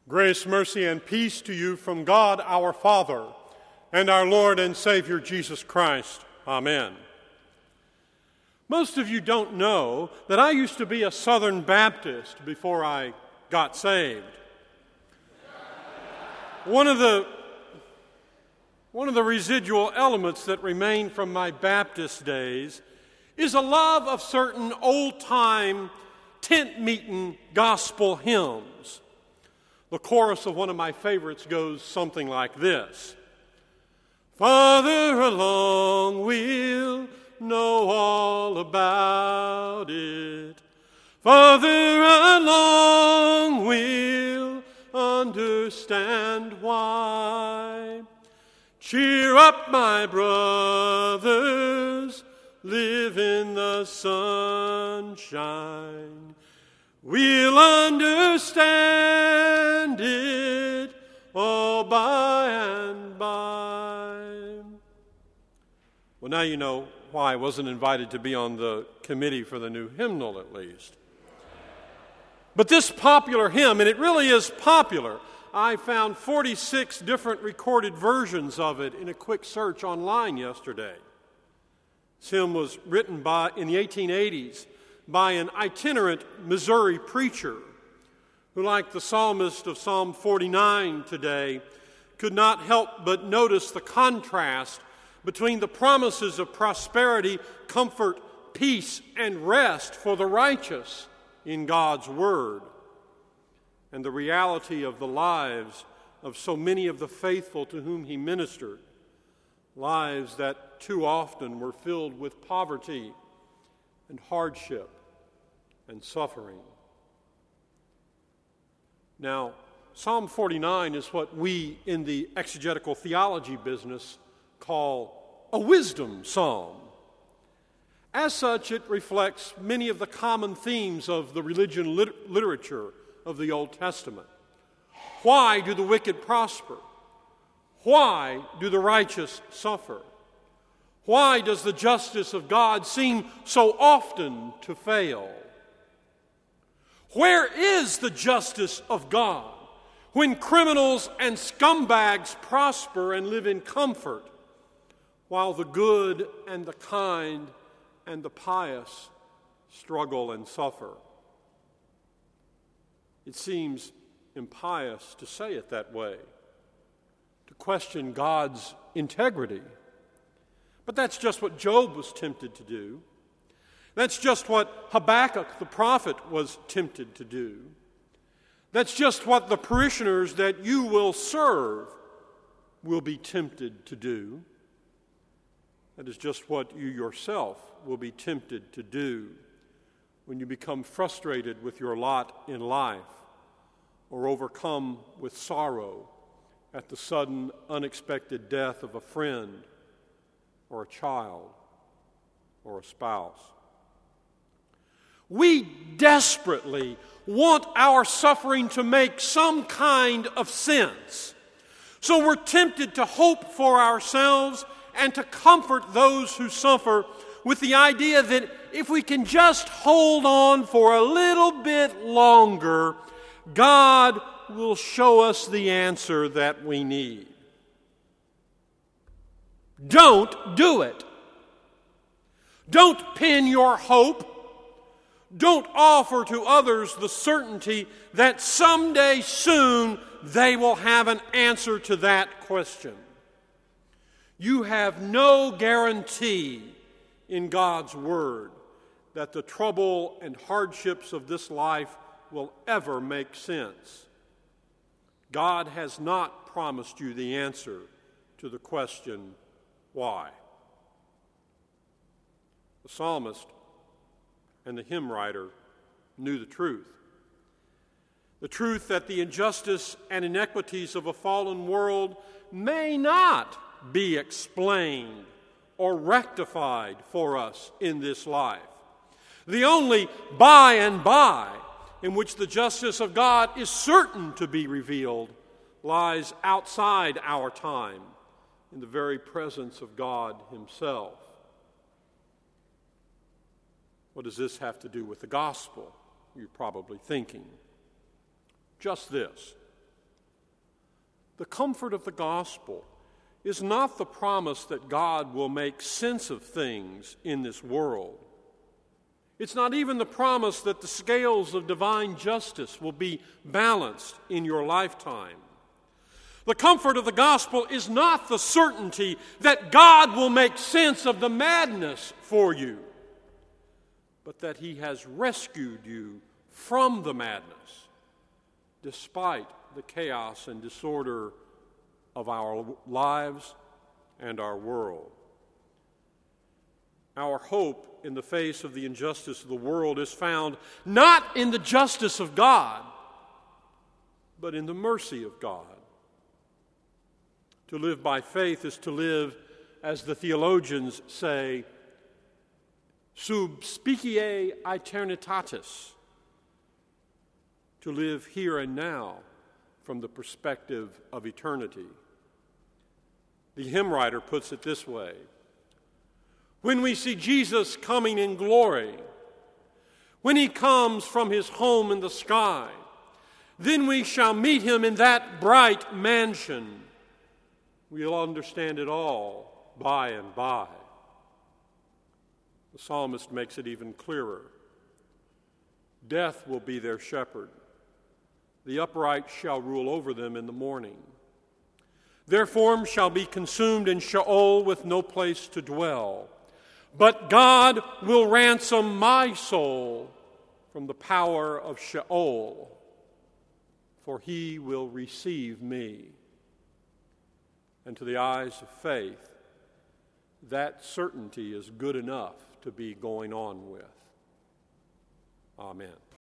Grace, mercy, and peace to you from God our Father and our Lord and Savior Jesus Christ. Amen. Most of you don't know that I used to be a Southern Baptist before I got saved. One of the residual elements that remain from my Baptist days is a love of certain old-time tent-meeting gospel hymns. The chorus of one of my favorites goes something like this. Farther along we'll know all about it. Farther along we'll understand why. Cheer up, my brothers, live in the sunshine. We'll understand it all by and by. Well, now you know why I wasn't invited to be on the committee for the new hymnal, at least. But this popular hymn, and it really is popular, I found 46 different recorded versions of it in a quick search online yesterday. This hymn was written in the 1880s by an itinerant Missouri preacher who, like the psalmist of Psalm 49 today, could not help but notice the contrast between the promises of prosperity, comfort, peace, and rest for the righteous in God's Word, and the reality of the lives of so many of the faithful to whom he ministered, lives that too often were filled with poverty and hardship and suffering. Now, Psalm 49 is what we in the exegetical theology business call a wisdom psalm. As such, it reflects many of the common themes of the religion literature of the Old Testament. Why do the wicked prosper? Why do the righteous suffer? Why does the justice of God seem so often to fail? Where is the justice of God when criminals and scumbags prosper and live in comfort, while the good and the kind and the pious struggle and suffer? It seems impious to say it that way, to question God's integrity. But that's just what Job was tempted to do. That's just what Habakkuk the prophet was tempted to do. That's just what the parishioners that you will serve will be tempted to do. That is just what you yourself will be tempted to do when you become frustrated with your lot in life or overcome with sorrow at the sudden, unexpected death of a friend or a child or a spouse. We desperately want our suffering to make some kind of sense. So we're tempted to hope for ourselves and to comfort those who suffer with the idea that if we can just hold on for a little bit longer, God will show us the answer that we need. Don't do it. Don't pin your hope. Don't offer to others the certainty that someday soon they will have an answer to that question. You have no guarantee in God's Word that the trouble and hardships of this life will ever make sense. God has not promised you the answer to the question, why? The psalmist and the hymn writer knew the truth. The truth that the injustice and inequities of a fallen world may not be explained or rectified for us in this life. The only by and by in which the justice of God is certain to be revealed lies outside our time, in the very presence of God Himself. What does this have to do with the gospel? You're probably thinking. Just this. The comfort of the gospel is not the promise that God will make sense of things in this world. It's not even the promise that the scales of divine justice will be balanced in your lifetime. The comfort of the gospel is not the certainty that God will make sense of the madness for you, but that He has rescued you from the madness, despite the chaos and disorder of our lives and our world. Our hope in the face of the injustice of the world is found not in the justice of God, but in the mercy of God. To live by faith is to live, as the theologians say, sub specie aeternitatis, to live here and now from the perspective of eternity. The hymn writer puts it this way: when we see Jesus coming in glory, when He comes from His home in the sky, then we shall meet Him in that bright mansion. We'll understand it all by and by. The psalmist makes it even clearer. Death will be their shepherd. The upright shall rule over them in the morning. Their form shall be consumed in Sheol with no place to dwell. But God will ransom my soul from the power of Sheol, for He will receive me. And to the eyes of faith, that certainty is good enough to be going on with. Amen.